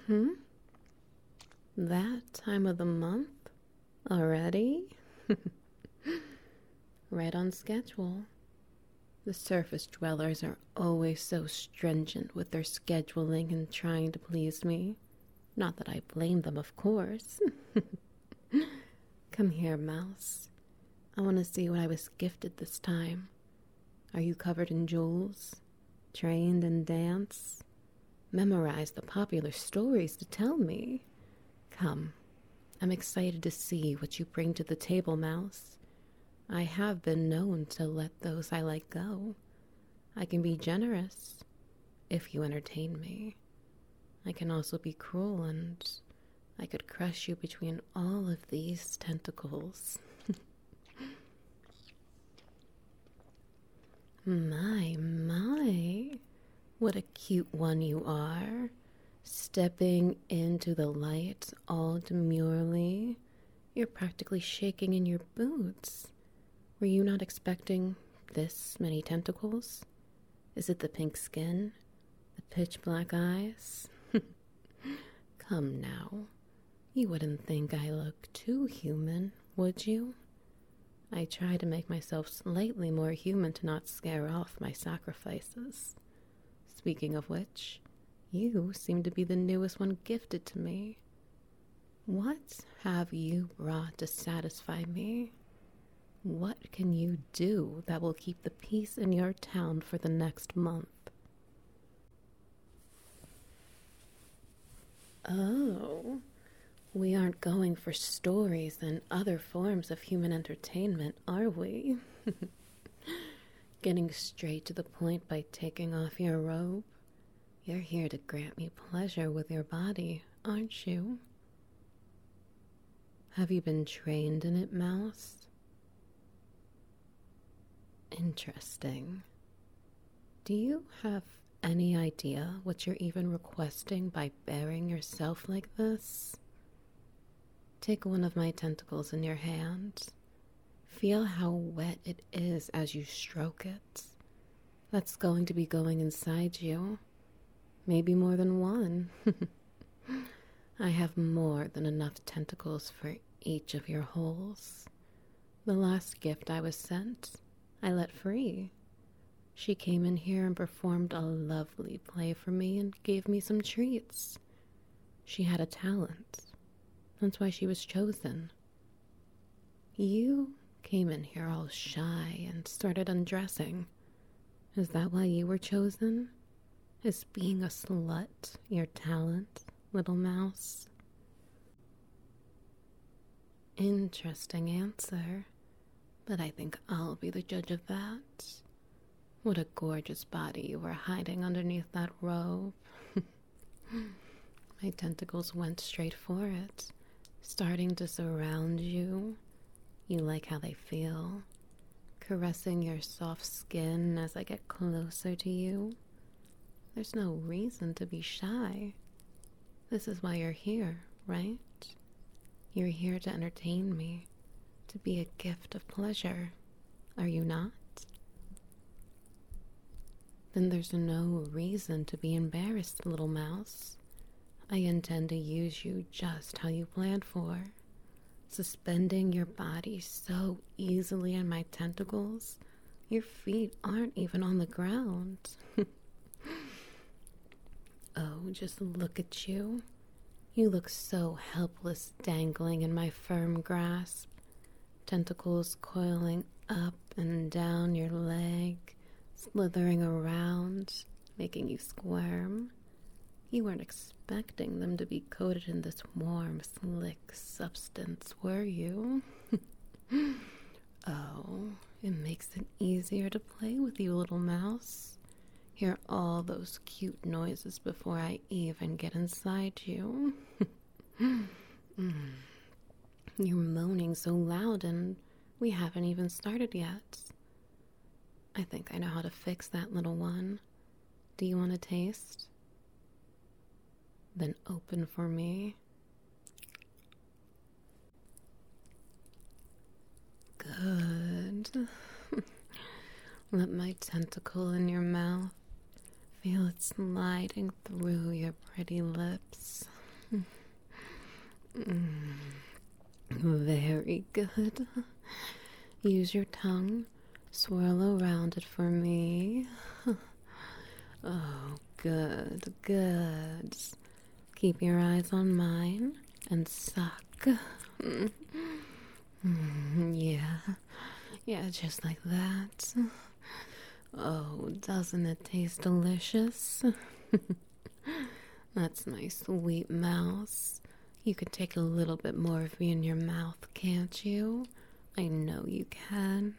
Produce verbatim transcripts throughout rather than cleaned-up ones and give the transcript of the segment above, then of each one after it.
Hmm? That time of the month? Already? Right on schedule. The surface dwellers are always so stringent with their scheduling and trying to please me. Not that I blame them, of course. Come here, Mouse. I want to see what I was gifted this time. Are you covered in jewels? Trained in dance? Memorized the popular stories to tell me? Come, I'm excited to see what you bring to the table, Mouse. I have been known to let those I like go. I can be generous if you entertain me. I can also be cruel, and I could crush you between all of these tentacles. My, my, what a cute one you are. Stepping into the light all demurely. You're practically shaking in your boots. Were you not expecting this many tentacles? Is it the pink skin? The pitch black eyes? Come now. You wouldn't think I look too human, would you? I try to make myself slightly more human to not scare off my sacrifices. Speaking of which, you seem to be the newest one gifted to me. What have you brought to satisfy me? What can you do that will keep the peace in your town for the next month? Oh, we aren't going for stories and other forms of human entertainment, are we? Getting straight to the point by taking off your robe? You're here to grant me pleasure with your body, aren't you? Have you been trained in it, Mouse? Interesting. Do you have any idea what you're even requesting by bearing yourself like this? Take one of my tentacles in your hand. Feel how wet it is as you stroke it. That's going to be going inside you. Maybe more than one. I have more than enough tentacles for each of your holes. The last gift I was sent, I let free. She came in here and performed a lovely play for me and gave me some treats. She had a talent. That's why she was chosen. You came in here all shy and started undressing. Is that why you were chosen? Is being a slut your talent, little mouse? Interesting answer, but I think I'll be the judge of that. What a gorgeous body you were hiding underneath that robe. My tentacles went straight for it, starting to surround you. You like how they feel, caressing your soft skin as I get closer to you. There's no reason to be shy. This is why you're here, right? You're here to entertain me, to be a gift of pleasure. Are you not? Then there's no reason to be embarrassed, little mouse. I intend to use you just how you planned for, suspending your body so easily in my tentacles, your feet aren't even on the ground. Oh, just look at you. You look so helpless dangling in my firm grasp, tentacles coiling up and down your leg, slithering around, making you squirm. You weren't expecting them to be coated in this warm, slick substance, were you? Oh, it makes it easier to play with you, little mouse. Hear all those cute noises before I even get inside you. mm. You're moaning so loud and we haven't even started yet. I think I know how to fix that, little one. Do you want a taste? Then open for me. Good. Let my tentacle in your mouth. Feel it sliding through your pretty lips. Mm, very good. Use your tongue. Swirl around it for me. Oh, good, good. Keep your eyes on mine and suck. Mm, yeah, yeah, just like that. Oh, doesn't it taste delicious? That's my sweet mouse. You could take a little bit more of me in your mouth, can't you? I know you can.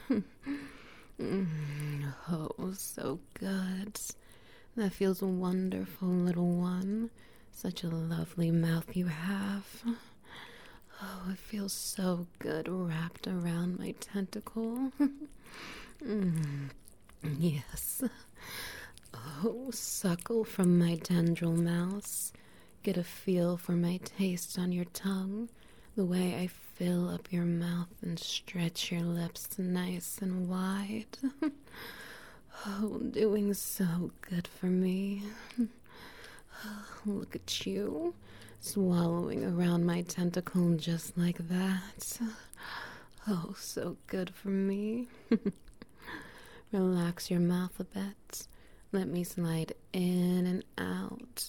Mm, oh, so good. That feels wonderful, little one. Such a lovely mouth you have. Oh, it feels so good wrapped around my tentacle. Mm, yes. Oh, suckle from my tendril mouse. Get a feel for my taste on your tongue. The way I fill up your mouth and stretch your lips nice and wide. Oh, doing so good for me. Look at you, swallowing around my tentacle just like that. Oh, so good for me. Relax your mouth a bit. Let me slide in and out.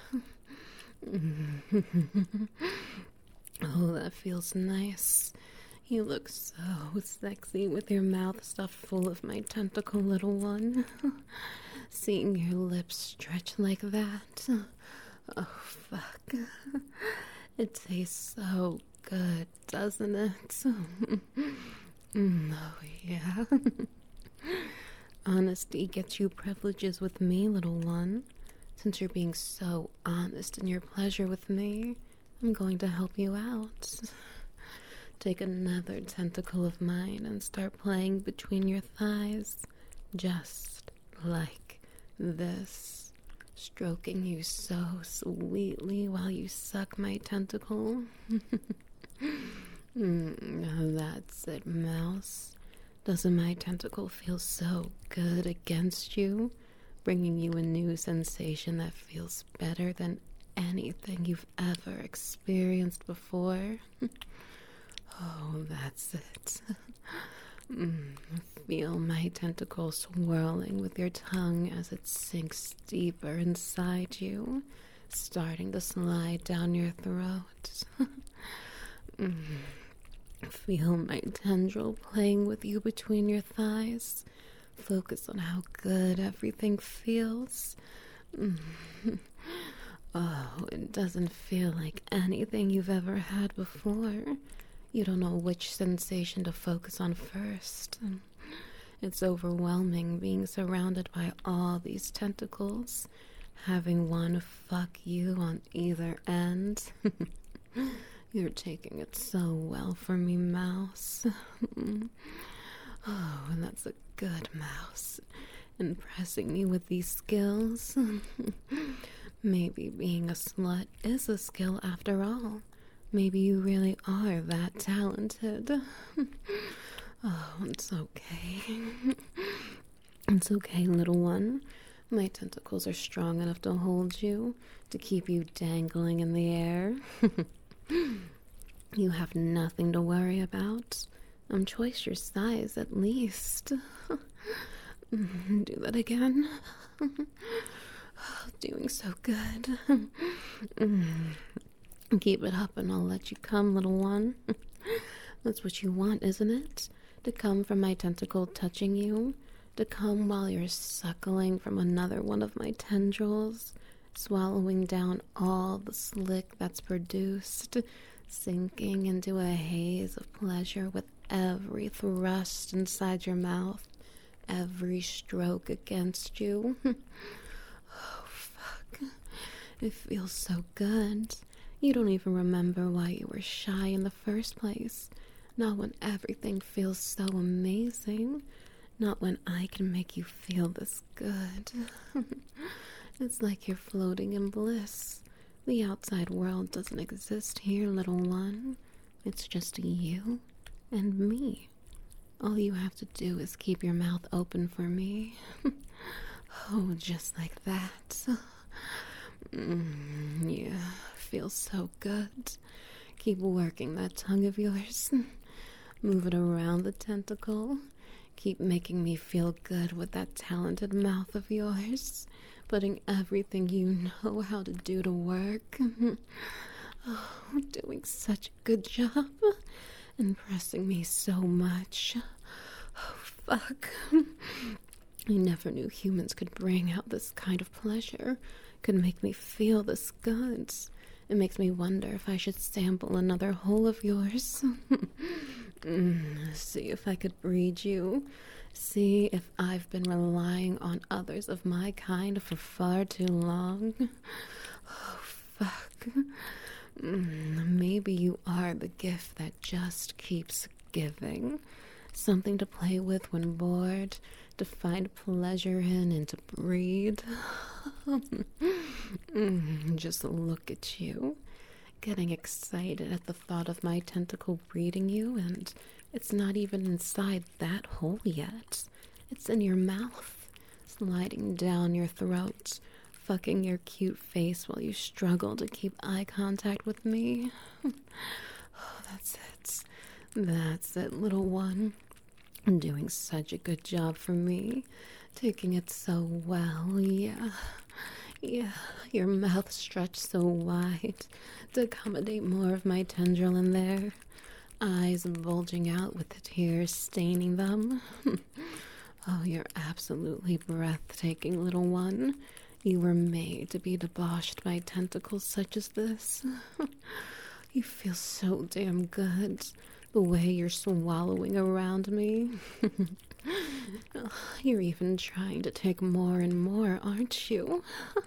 Oh, that feels nice. You look so sexy with your mouth stuffed full of my tentacle, little one. Seeing your lips stretch like that. Oh, fuck. It tastes so good, doesn't it? Oh, yeah. Honesty gets you privileges with me, little one. Since you're being so honest in your pleasure with me, I'm going to help you out. Take another tentacle of mine and start playing between your thighs, just like this. Stroking you so sweetly while you suck my tentacle. mm, that's it, mouse. Doesn't my tentacle feel so good against you? Bringing you a new sensation that feels better than anything you've ever experienced before. Oh, that's it. Mm, feel my tentacle swirling with your tongue as it sinks deeper inside you, starting to slide down your throat. mm. Feel my tendril playing with you between your thighs. Focus on how good everything feels. Mm. Oh, it doesn't feel like anything you've ever had before. You don't know which sensation to focus on first. It's overwhelming being surrounded by all these tentacles, having one fuck you on either end. You're taking it so well for me, mouse. Oh, and that's a good mouse. Impressing me with these skills. Maybe being a slut is a skill after all. Maybe you really are that talented. Oh, it's okay. It's okay, little one. My tentacles are strong enough to hold you, to keep you dangling in the air. You have nothing to worry about. I'm twice your size, at least. Do that again. Doing so good. Keep it up and I'll let you come, little one. That's what you want, isn't it? To come from my tentacle touching you? To come while you're suckling from another one of my tendrils? Swallowing down all the slick that's produced? Sinking into a haze of pleasure with every thrust inside your mouth? Every stroke against you? Oh, fuck. It feels so good. You don't even remember why you were shy in the first place. Not when everything feels so amazing. Not when I can make you feel this good. It's like you're floating in bliss. The outside world doesn't exist here, little one. It's just you and me. All you have to do is keep your mouth open for me. Oh, just like that. Mm, yeah, feel so good. Keep working that tongue of yours. Move it around the tentacle. Keep making me feel good with that talented mouth of yours. Putting everything you know how to do to work. Oh, doing such a good job. Impressing me so much. Oh, fuck. I never knew humans could bring out this kind of pleasure. Could make me feel this good. It makes me wonder if I should sample another hole of yours. mm, see if I could breed you. See if I've been relying on others of my kind for far too long. Oh, fuck. Mm, maybe you are the gift that just keeps giving. Something to play with when bored, to find pleasure in and to breed. mm, just look at you, getting excited at the thought of my tentacle breeding you, and it's not even inside that hole yet. It's in your mouth, sliding down your throat, fucking your cute face while you struggle to keep eye contact with me. oh, that's it. That's it, little one. Doing such a good job for me. Taking it so well, yeah. Yeah, your mouth stretched so wide to accommodate more of my tendril in there. Eyes bulging out with the tears staining them. oh, you're absolutely breathtaking, little one. You were made to be debauched by tentacles such as this. you feel so damn good. The way you're swallowing around me. You're even trying to take more and more, aren't you?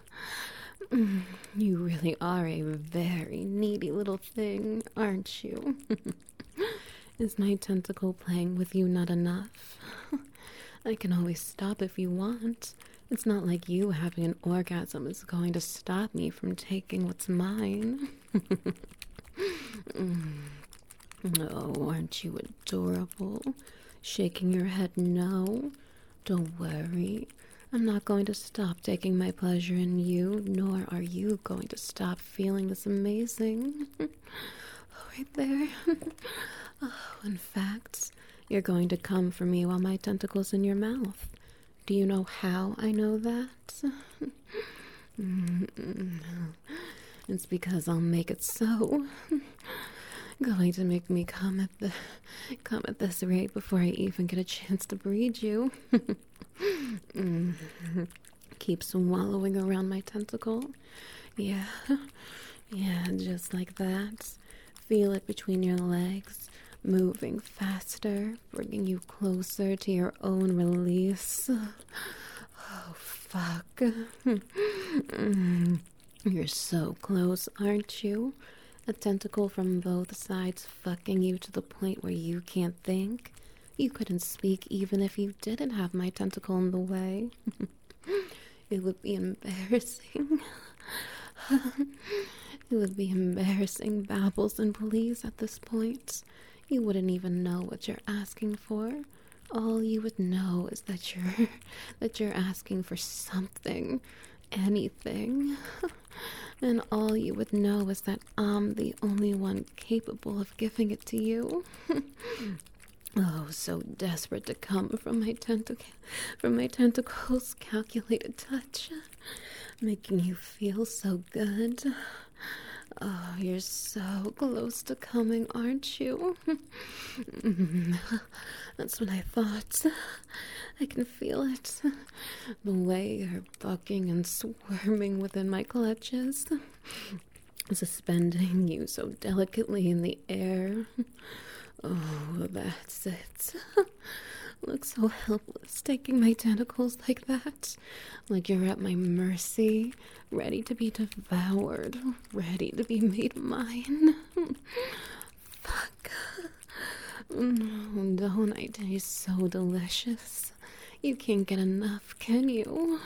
You really are a very needy little thing, aren't you? Is my tentacle playing with you not enough? I can always stop if you want. It's not like you having an orgasm is going to stop me from taking what's mine. Oh, aren't you adorable? Shaking your head no. Don't worry. I'm not going to stop taking my pleasure in you, nor are you going to stop feeling this amazing. oh, right there. oh, in fact, you're going to come for me while my tentacle's in your mouth. Do you know how I know that? It's because I'll make it so. Going to make me come at the come at this rate before I even get a chance to breed you. mm. Keep swallowing around my tentacle. Yeah, yeah, just like that. Feel it between your legs, moving faster, bringing you closer to your own release. Oh, fuck. mm. You're so close, aren't you? A tentacle from both sides fucking you to the point where you can't think. You couldn't speak even if you didn't have my tentacle in the way. It would be embarrassing. It would be embarrassing, Babbles and Police at this point. You wouldn't even know what you're asking for. All you would know is that you're that you're asking for something. Anything. And all you would know is that I'm the only one capable of giving it to you. oh, so desperate to come from my tentac- from my tentacles' calculated touch, making you feel so good. Oh, you're so close to coming, aren't you? That's what I thought. I can feel it. The way you're bucking and squirming within my clutches. Suspending you so delicately in the air. Oh, that's it. Look so helpless, taking my tentacles like that. Like you're at my mercy, ready to be devoured, ready to be made mine. Fuck. No, don't I taste so delicious? You can't get enough, can you?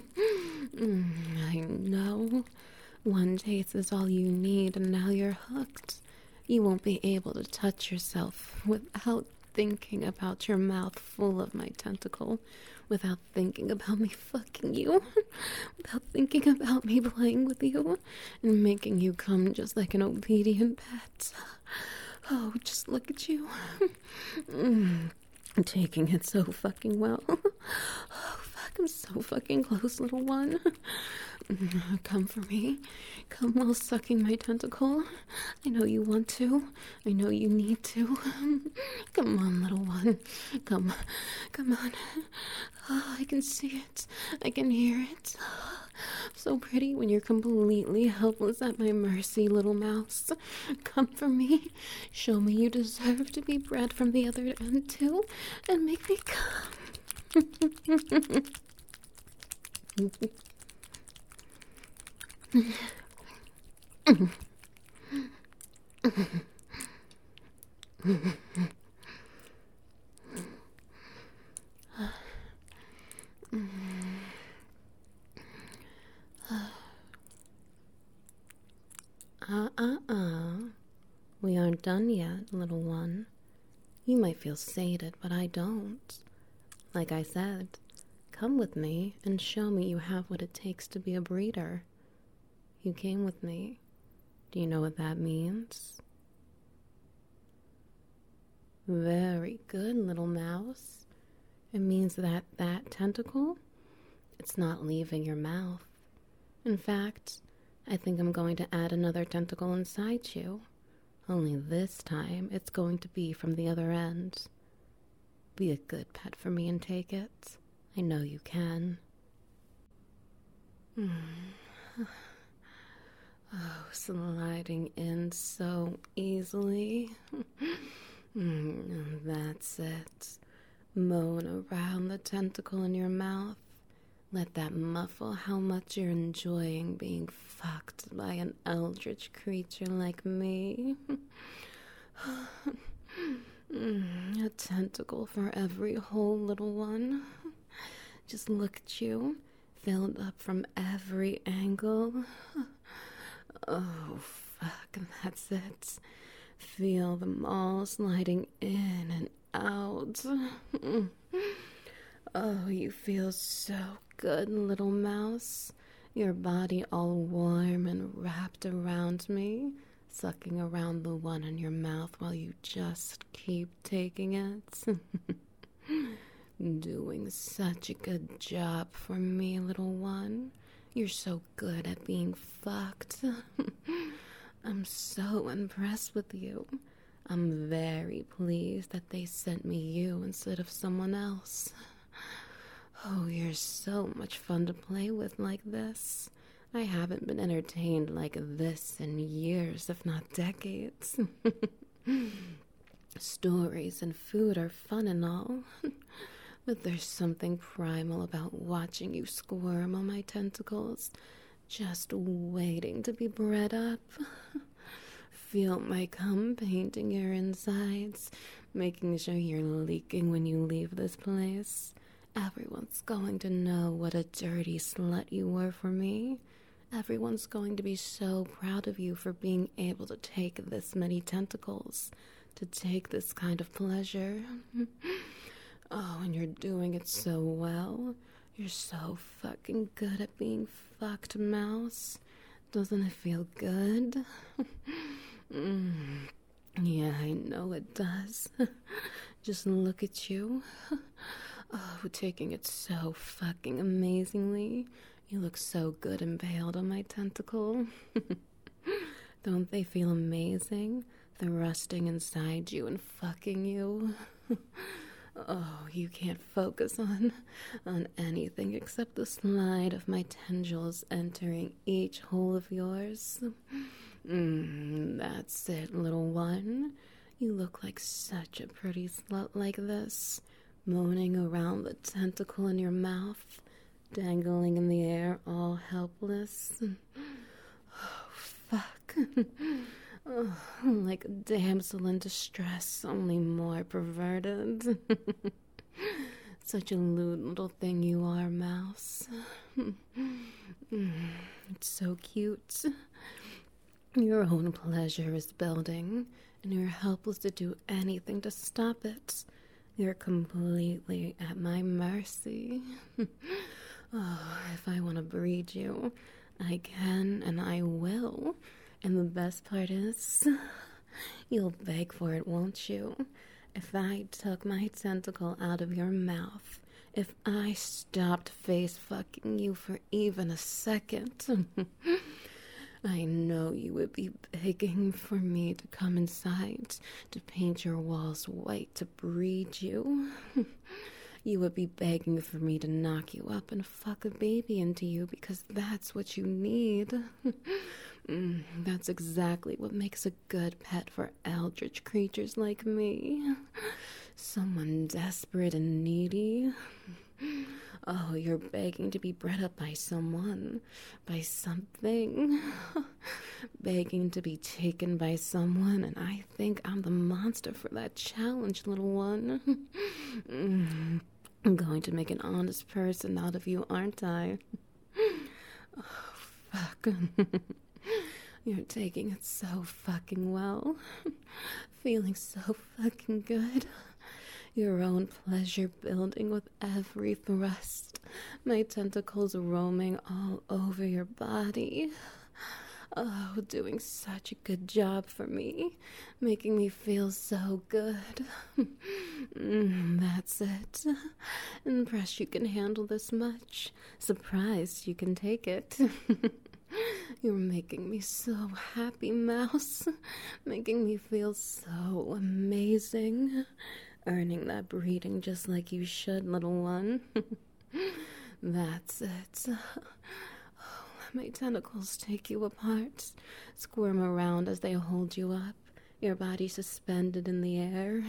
I know. One taste is all you need, and now you're hooked. You won't be able to touch yourself without thinking about your mouth full of my tentacle, without thinking about me fucking you, without thinking about me playing with you and making you come just like an obedient pet. Oh, just look at you. mm, taking it so fucking well. Oh, fuck, I'm so fucking close, little one. Come for me. Come while sucking my tentacle. I know you want to. I know you need to. Come on, little one. Come. Come on. Oh, I can see it. I can hear it. So pretty when you're completely helpless at my mercy, little mouse. Come for me. Show me you deserve to be bred from the other end too. And make me come. Uh-uh-uh. We aren't done yet, little one. You might feel sated, but I don't. Like I said, come with me and show me you have what it takes to be a breeder. You came with me. Do you know what that means? Very good, little mouse. It means that that tentacle, it's not leaving your mouth. In fact, I think I'm going to add another tentacle inside you. Only this time, it's going to be from the other end. Be a good pet for me and take it. I know you can. Mm. Oh, sliding in so easily. mm, that's it. Moan around the tentacle in your mouth. Let that muffle how much you're enjoying being fucked by an eldritch creature like me. A tentacle for every whole little one. Just look at you, filled up from every angle. Oh, fuck, that's it. Feel them all sliding in and out. Oh, you feel so good, little mouse. Your body all warm and wrapped around me, sucking around the one in your mouth while you just keep taking it. Doing such a good job for me, little one. You're so good at being fucked. I'm so impressed with you. I'm very pleased that they sent me you instead of someone else. Oh, you're so much fun to play with like this. I haven't been entertained like this in years, if not decades. Stories and food are fun and all, but there's something primal about watching you squirm on my tentacles, just waiting to be bred up. Feel my cum painting your insides, making sure you're leaking when you leave this place. Everyone's going to know what a dirty slut you were for me. Everyone's going to be so proud of you for being able to take this many tentacles, to take this kind of pleasure. Oh, and you're doing it so well. You're so fucking good at being fucked, mouse. Doesn't it feel good? mm. Yeah, I know it does. Just look at you. Oh, taking it so fucking amazingly. You look so good impaled on my tentacle. Don't they feel amazing? Thrusting inside you and fucking you. Oh, you can't focus on on anything except the slide of my tendrils entering each hole of yours. Mm, that's it, little one. You look like such a pretty slut like this, moaning around the tentacle in your mouth, dangling in the air, all helpless. Oh, fuck. Oh, like a damsel in distress, only more perverted. Such a lewd little thing you are, mouse. It's so cute. Your own pleasure is building, and you're helpless to do anything to stop it. You're completely at my mercy. Oh, if I want to breed you, I can and I will. And the best part is, you'll beg for it, won't you? If I took my tentacle out of your mouth, if I stopped face fucking you for even a second, I know you would be begging for me to come inside, to paint your walls white, to breed you. You would be begging for me to knock you up and fuck a baby into you because that's what you need. mm, that's exactly what makes a good pet for eldritch creatures like me. Someone desperate and needy. Oh, you're begging to be bred up by someone, by something. Begging to be taken by someone, and I think I'm the monster for that challenge, little one. mm. I'm going to make an honest person out of you, aren't I? Oh, fuck. You're taking it so fucking well. Feeling so fucking good. Your own pleasure building with every thrust. My tentacles roaming all over your body. Oh, doing such a good job for me, making me feel so good. mm, that's it. Impressed you can handle this much. Surprised you can take it. You're making me so happy, Mouse. Making me feel so amazing. Earning that breeding just like you should, little one. That's it. My tentacles take you apart, squirm around as they hold you up, your body suspended in the air.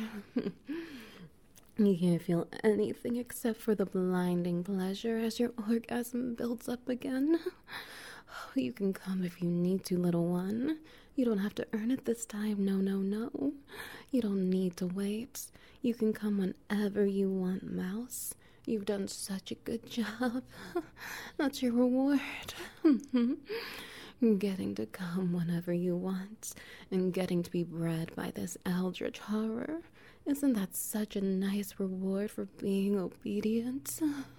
You can't feel anything except for the blinding pleasure as your orgasm builds up again. You can come if you need to, little one. You don't have to earn it this time, no, no, no. You don't need to wait. You can come whenever you want, Mouse. You've done such a good job. That's your reward. Getting to come whenever you want and getting to be bred by this eldritch horror. Isn't that such a nice reward for being obedient?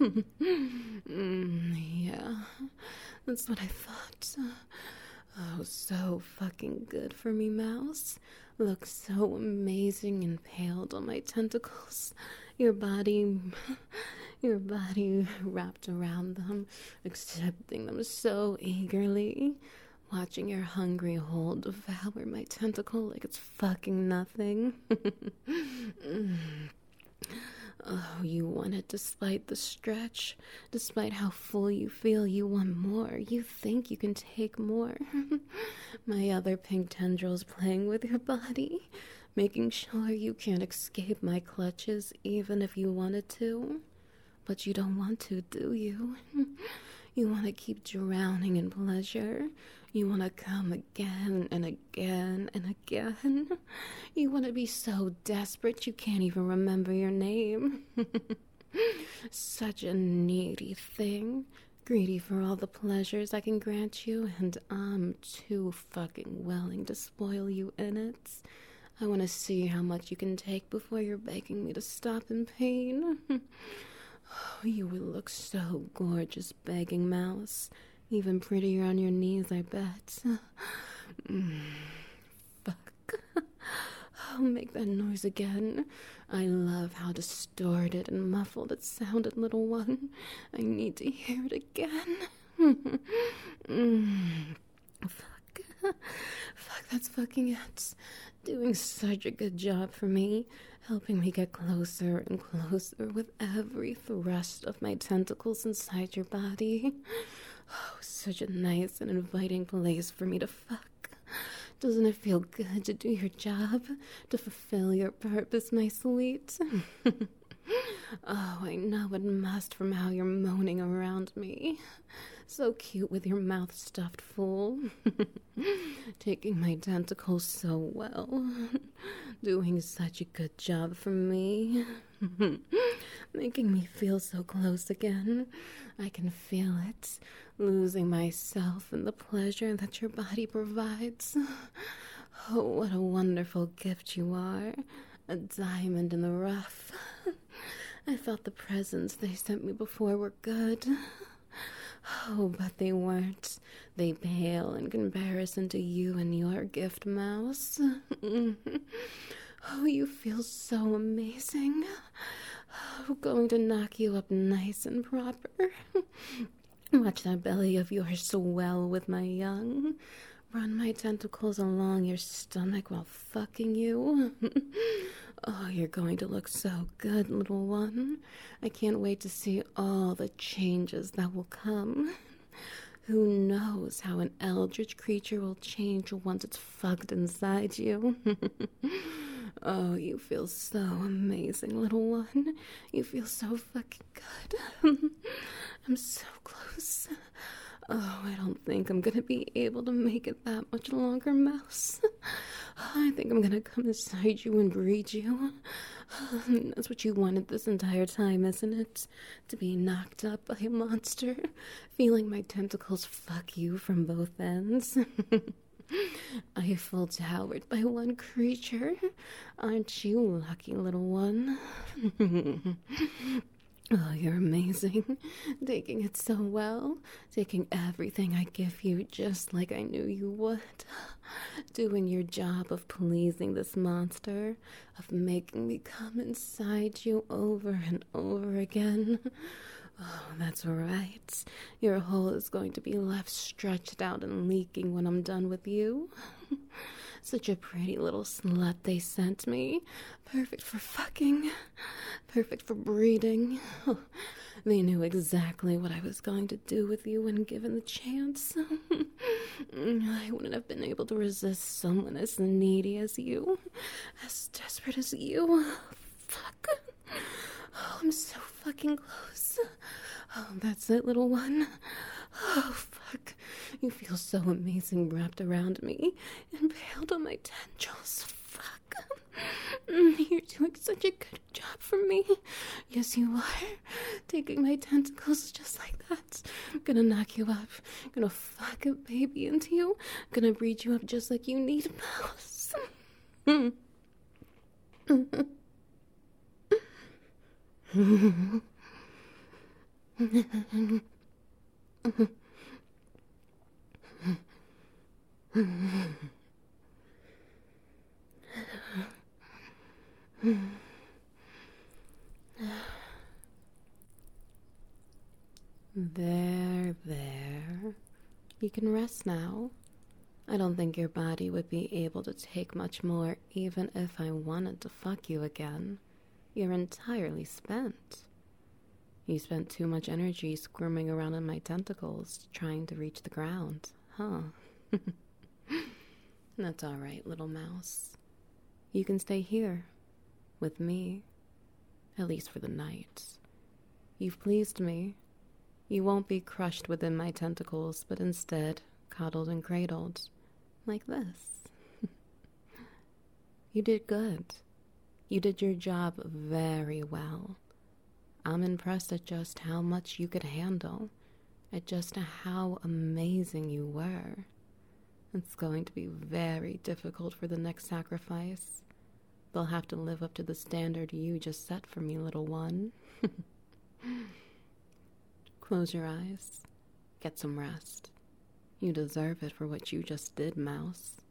mm, yeah, that's what I thought. Oh, so fucking good for me, Mouse. Looks so amazing impaled on my tentacles. Your body, your body wrapped around them, accepting them so eagerly. Watching your hungry hold devour my tentacle like it's fucking nothing. mm. Oh, you want it despite the stretch. Despite how full you feel, you want more. You think you can take more. My other pink tendrils playing with your body, making sure you can't escape my clutches even if you wanted to. But you don't want to, do you? You want to keep drowning in pleasure. You want to come again and again and again. You want to be so desperate you can't even remember your name. Such a needy thing. Greedy for all the pleasures I can grant you, and I'm too fucking willing to spoil you in it. I want to see how much you can take before you're begging me to stop in pain. Oh, you would look so gorgeous begging, Mouse. Even prettier on your knees, I bet. Mm, fuck. Oh, make that noise again. I love how distorted and muffled it sounded, little one. I need to hear it again. mm, fuck. Fuck, that's fucking it. Doing such a good job for me. Helping me get closer and closer with every thrust of my tentacles inside your body. Oh, such a nice and inviting place for me to fuck. Doesn't it feel good to do your job? To fulfill your purpose, my sweet? Oh, I know it must from how you're moaning around me. So cute with your mouth stuffed full. Taking my tentacles so well. Doing such a good job for me. Making me feel so close again. I can feel it. Losing myself in the pleasure that your body provides. Oh, what a wonderful gift you are. A diamond in the rough. I thought the presents they sent me before were good. Oh, but they weren't. They pale in comparison to you and your gift, Mouse. Oh, you feel so amazing. Oh, going to knock you up nice and proper. Watch that belly of yours swell with my young. Run my tentacles along your stomach while fucking you. Oh, you're going to look so good, little one. I can't wait to see all the changes that will come. Who knows how an eldritch creature will change once it's fucked inside you? Oh, you feel so amazing, little one. You feel so fucking good. I'm so close. Oh, I don't think I'm gonna be able to make it that much longer, Mouse. I think I'm gonna come inside you and breed you. That's what you wanted this entire time, isn't it? To be knocked up by a monster, feeling my tentacles fuck you from both ends. Eiffel Towered by one creature. Aren't you lucky, little one? Oh, you're amazing. Taking it so well. Taking everything I give you just like I knew you would. Doing your job of pleasing this monster. Of making me come inside you over and over again. Oh, that's right. Your hole is going to be left stretched out and leaking when I'm done with you. Such a pretty little slut they sent me. Perfect for fucking. Perfect for breeding. Oh, they knew exactly what I was going to do with you when given the chance. I wouldn't have been able to resist someone as needy as you. As desperate as you. Fuck. Oh, I'm so fucking close. Oh, that's it, little one. Oh, fuck. You feel so amazing wrapped around me, impaled on my tendrils. Fuck. You're doing such a good job for me. Yes, you are. Taking my tentacles just like that. Gonna knock you up. Gonna fuck a baby into you. Gonna breed you up just like you need, Mouse. There, there. You can rest now. I don't think your body would be able to take much more even if I wanted to fuck you again. You're entirely spent. You spent too much energy squirming around in my tentacles, trying to reach the ground, huh? That's all right, little mouse. You can stay here, with me, at least for the night. You've pleased me. You won't be crushed within my tentacles, but instead cuddled and cradled, like this. You did good. You did your job very well. I'm impressed at just how much you could handle, at just how amazing you were. It's going to be very difficult for the next sacrifice. They'll have to live up to the standard you just set for me, little one. Close your eyes. Get some rest. You deserve it for what you just did, Mouse.